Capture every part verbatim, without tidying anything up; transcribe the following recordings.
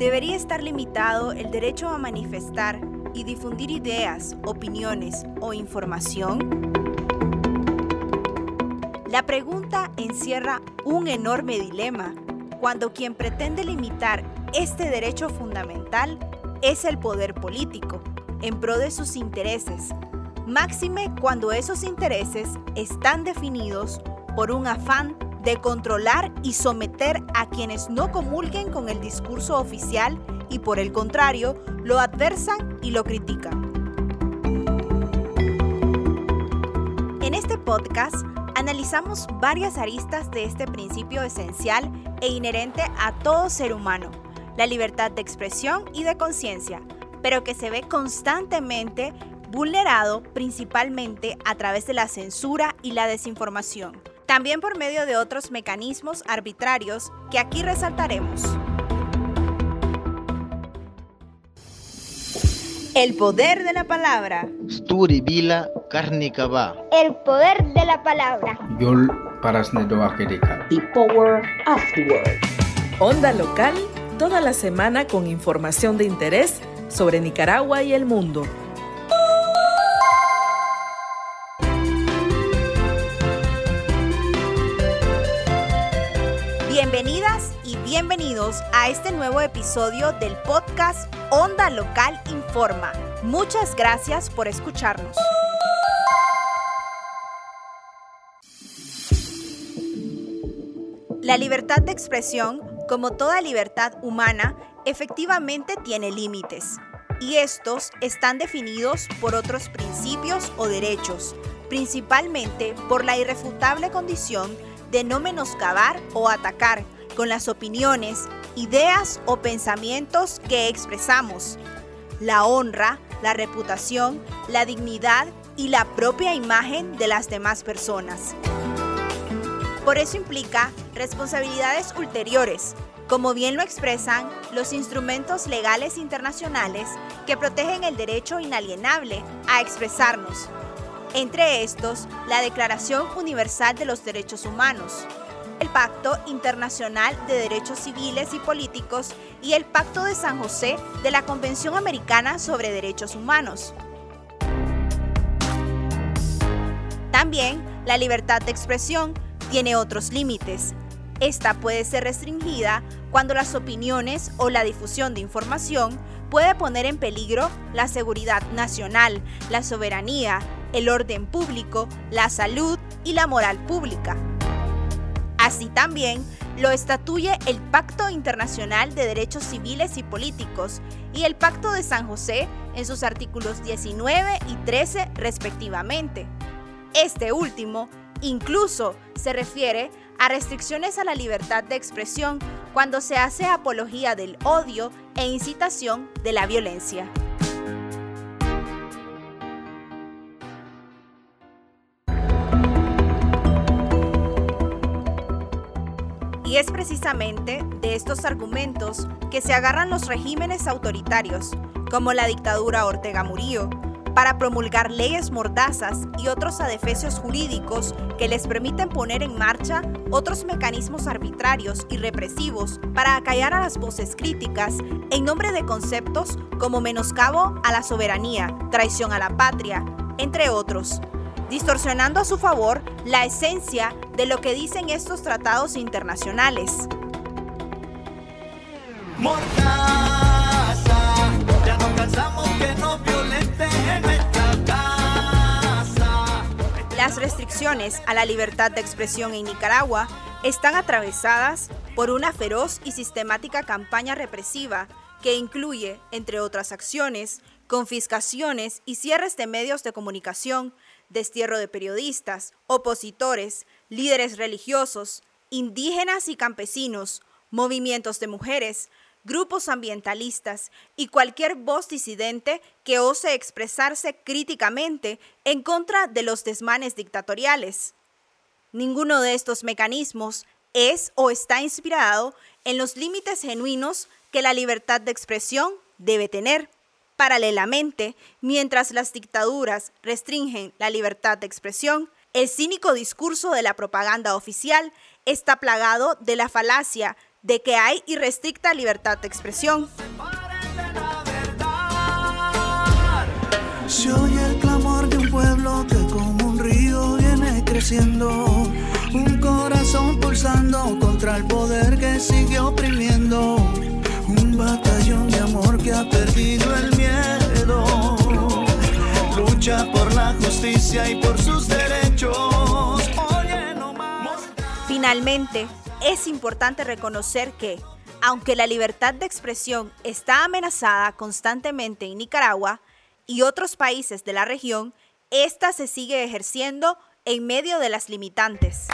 ¿Debería estar limitado el derecho a manifestar y difundir ideas, opiniones o información? La pregunta encierra un enorme dilema cuando quien pretende limitar este derecho fundamental es el poder político en pro de sus intereses, máxime cuando esos intereses están definidos por un afán de controlar y someter a quienes no comulguen con el discurso oficial y por el contrario, lo adversan y lo critican. En este podcast analizamos varias aristas de este principio esencial e inherente a todo ser humano, la libertad de expresión y de conciencia, pero que se ve constantemente vulnerado principalmente a través de la censura y la desinformación. También por medio de otros mecanismos arbitrarios que aquí resaltaremos. El poder de la palabra. Sturi Vila Karnikava. El poder de la palabra. Yol Parasnedoakedeka. The power of the word. Onda local, toda la semana con información de interés sobre Nicaragua y el mundo. Bienvenidas y bienvenidos a este nuevo episodio del podcast Onda Local Informa. Muchas gracias por escucharnos. La libertad de expresión, como toda libertad humana, efectivamente tiene límites, y estos están definidos por otros principios o derechos, principalmente por la irrefutable condición de no menoscabar o atacar con las opiniones, ideas o pensamientos que expresamos, la honra, la reputación, la dignidad y la propia imagen de las demás personas. Por eso implica responsabilidades ulteriores, como bien lo expresan los instrumentos legales internacionales que protegen el derecho inalienable a expresarnos. Entre estos, la Declaración Universal de los Derechos Humanos, el Pacto Internacional de Derechos Civiles y Políticos y el Pacto de San José de la Convención Americana sobre Derechos Humanos. También, la libertad de expresión tiene otros límites. Esta puede ser restringida cuando las opiniones o la difusión de información puede poner en peligro la seguridad nacional, la soberanía, el orden público, la salud y la moral pública. Así también lo estatuye el Pacto Internacional de Derechos Civiles y Políticos y el Pacto de San José en sus artículos diecinueve y trece respectivamente. Este último incluso se refiere a restricciones a la libertad de expresión cuando se hace apología del odio e incitación de la violencia. Y es precisamente de estos argumentos que se agarran los regímenes autoritarios, como la dictadura Ortega Murillo, para promulgar leyes mordazas y otros adefesios jurídicos que les permiten poner en marcha otros mecanismos arbitrarios y represivos para acallar a las voces críticas en nombre de conceptos como menoscabo a la soberanía, traición a la patria, entre otros, distorsionando a su favor la esencia de lo que dicen estos tratados internacionales. Mordaza, ya no cansamos que nos violenten en nuestra casa. Las restricciones a la libertad de expresión en Nicaragua están atravesadas por una feroz y sistemática campaña represiva que incluye, entre otras acciones, confiscaciones y cierres de medios de comunicación, destierro de periodistas, opositores, líderes religiosos, indígenas y campesinos, movimientos de mujeres, grupos ambientalistas y cualquier voz disidente que ose expresarse críticamente en contra de los desmanes dictatoriales. Ninguno de estos mecanismos es o está inspirado en los límites genuinos que la libertad de expresión debe tener. Paralelamente, mientras las dictaduras restringen la libertad de expresión, el cínico discurso de la propaganda oficial está plagado de la falacia de que hay irrestricta libertad de expresión. Se oye el clamor de un pueblo que como un río viene creciendo, un corazón pulsando contra el poder que sigue oprimiendo, un batallón de amor que ha perdido el miedo, lucha por la justicia y por sus derechos. Oye, no más. Finalmente, es importante reconocer que, aunque la libertad de expresión está amenazada constantemente en Nicaragua y otros países de la región, esta se sigue ejerciendo en medio de las limitantes.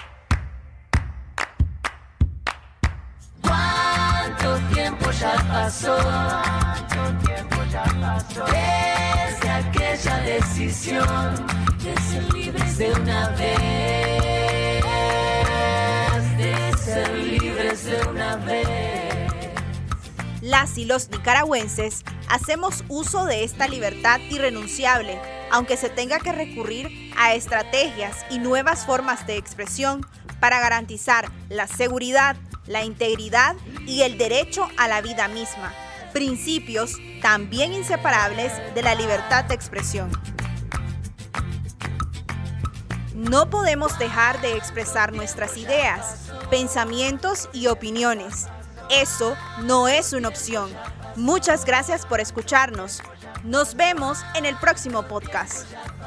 ¿Cuánto tiempo ya pasó? ¿Cuánto tiempo ya pasó? Desde aquella decisión de ser libres de una vez, de ser libres de una vez. Las y los nicaragüenses hacemos uso de esta libertad irrenunciable, aunque se tenga que recurrir a estrategias y nuevas formas de expresión para garantizar la seguridad, la integridad y el derecho a la vida misma, principios también inseparables de la libertad de expresión. No podemos dejar de expresar nuestras ideas, pensamientos y opiniones. Eso no es una opción. Muchas gracias por escucharnos. Nos vemos en el próximo podcast.